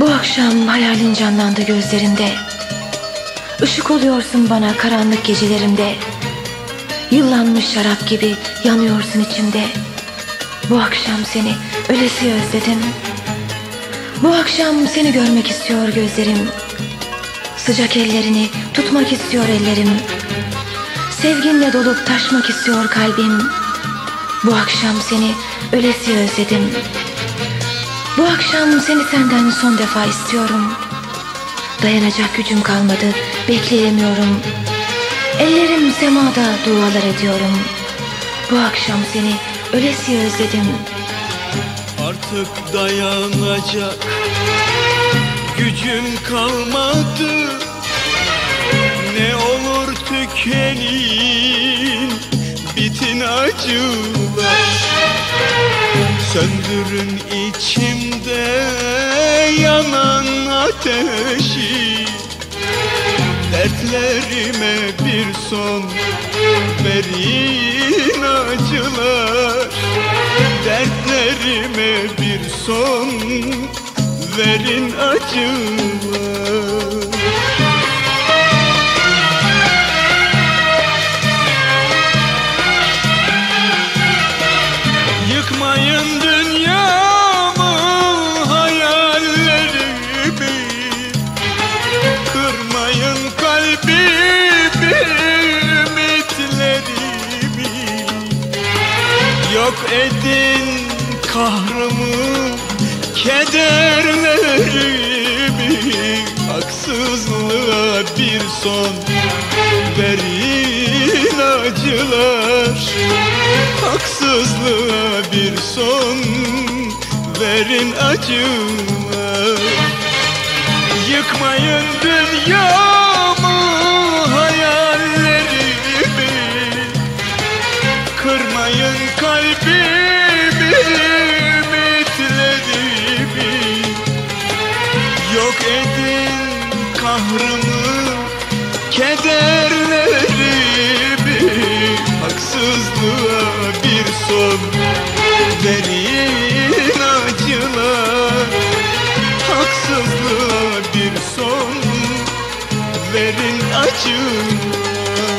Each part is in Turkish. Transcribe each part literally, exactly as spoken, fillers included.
Bu akşam hayalin canlandı gözlerimde. Işık oluyorsun bana karanlık gecelerimde. Yıllanmış şarap gibi yanıyorsun içimde. Bu akşam seni ölesiye özledim. Bu akşam seni görmek istiyor gözlerim. Sıcak ellerini tutmak istiyor ellerim. Sevginle dolup taşmak istiyor kalbim. Bu akşam seni ölesiye özledim. Bu akşam seni senden son defa istiyorum. Dayanacak gücüm kalmadı, bekleyemiyorum. Ellerim semada dualar ediyorum. Bu akşam seni ölesiye özledim. Artık dayanacak gücüm kalmadı. Ne olur tükenin, bitin acılar. Söndürün içimde yanan ateşi. Dertlerime bir son verin acılar. Dertlerime bir son verin acılar. Yıkmayın dünyamı, hayallerimi. Kırmayın kalbimi, ümitlerimi. Yok edin kahrımı, kederlerimi. Haksızlığa bir son verin acılar. Haksızlığa bir son verin acılar. Yıkmayın dünyamı, hayallerimi. Kırmayın kalbimi, ümitlerimi. Yok edin kahrımı, kederlerimi. Haksızlığa bir son verin acılar. Haksızlığa bir son verin acılar.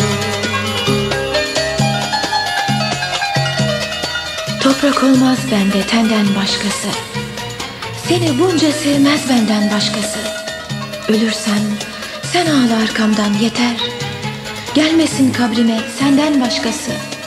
Toprak olmaz bende tenden başkası. Seni bunca sevmez benden başkası. Ölürsem sen ağla arkamdan yeter. Gelmesin kabrime senden başkası.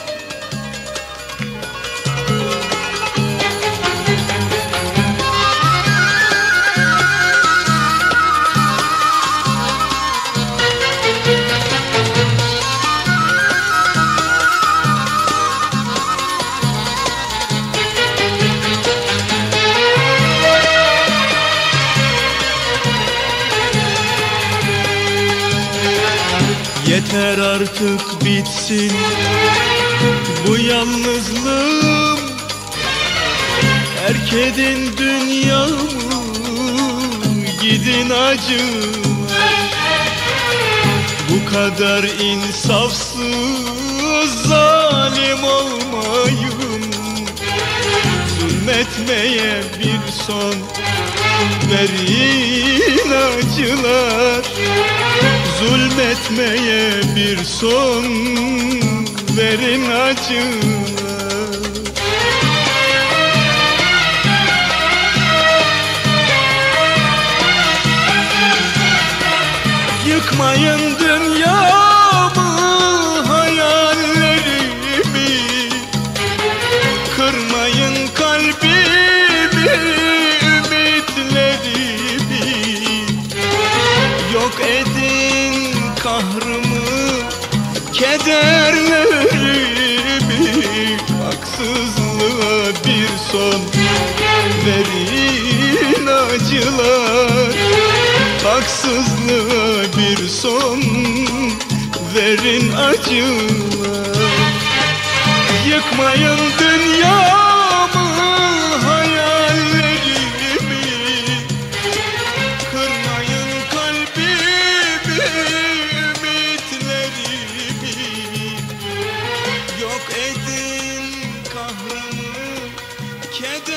Yeter artık bitsin bu yalnızlığım. Terk edin dünyamı, gidin acılar. Bu kadar insafsız, zalim olmayın. Zulmetmeye bir son verin acılar. Zulmetmeye bir son verin acılar. Yıkmayın dünyamı, hayallerimi. Kırmayın kalbimi, ümitlerimi. Yok edin kahrımı, kederlerimi. Haksızlığa bir son verin acılar. Haksızlığa bir son verin acılar. Yıkmayın dünyamı, hayallerimi. Kırmayın kalbimi, ümitlerimi. Yok edin kahrımı, keder